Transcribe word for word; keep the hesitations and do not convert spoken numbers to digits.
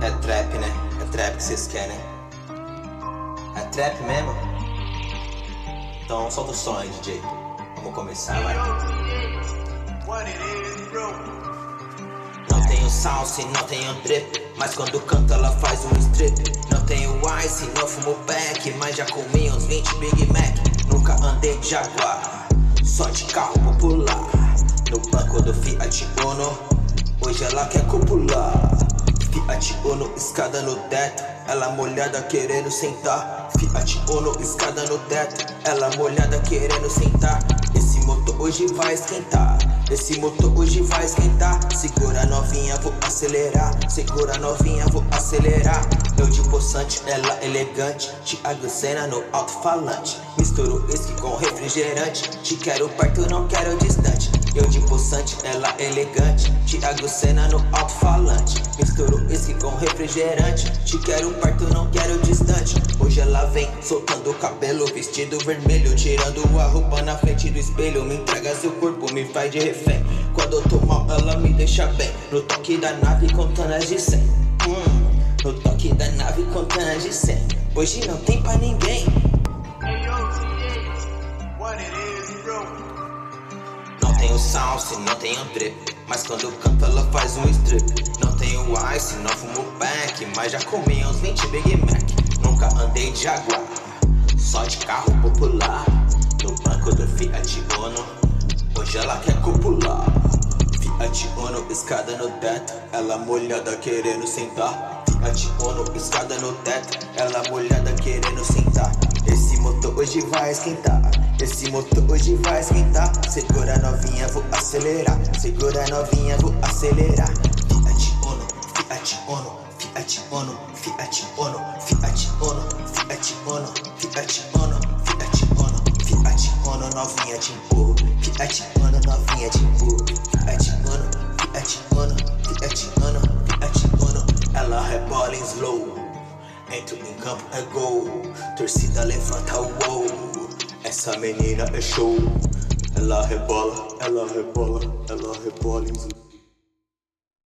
É trap, né? É trap que vocês querem. É trap mesmo? Então solta o som aí, D J. Vamos começar, vai. Não tenho salsa e não tenho drip, mas quando canto ela faz um strip. Não tenho ice, não fumo pack, mas já comi uns vinte Big Mac. Nunca andei de Jaguar, só de carro popular. No banco do Fiat Uno, hoje ela quer copular. Fiat Uno, escada no teto, ela molhada querendo sentar. Fiat Uno, escada no teto, ela molhada querendo sentar. Esse motor hoje vai esquentar, esse motor hoje vai esquentar. Segura novinha, vou acelerar, segura novinha, vou acelerar. Eu de poçante, ela elegante, Thiago Senna no alto-falante. Misturo uísque com refrigerante, te quero perto, não quero distante. Eu de poçante, ela elegante, Thiago Senna no alto-falante. Misturo uísque com refrigerante, te quero perto, não quero distante. Hoje ela vem soltando o cabelo, vestido vermelho, tirando a roupa na frente do espelho. Me entrega seu corpo, me faz de refém. Quando eu tô mal, ela me deixa bem. No toque da nave, contando as de cem. hum, No toque da nave, contando as de cem. Hoje não tem pra ninguém. Não tenho salsa, não tenho drip, mas quando eu canto ela faz um strip. Não tenho ice, não fumo pack, mas já comi uns vinte Big Mac. Nunca andei de Jaguar, só de carro popular. No banco do Fiat Uno, hoje ela quer copular. Fiat Uno, escada no teto, ela molhada querendo sentar. Fiat Uno, escada no teto, ela molhada querendo sentar. Esse motor hoje vai esquentar, esse motor hoje vai esquentar. Segura novinha, vou acelerar, segura novinha, vou acelerar. Fiat Uno, Fiat Uno, Fiat Uno, Fiat Uno, Fiat Uno, Fiat Uno, Fiat Uno, Fiat Uno, Fiat Uno, novinha te empurro. Fiat Uno, novinha te empurro. Fiat Uno, Fiat Uno, Fiat Uno, Fiat Uno. Ela rebola em slow, entro em campo é gol, torcida levanta o wow. Essa menina é show. Ela rebola, ela rebola, ela rebola em slow.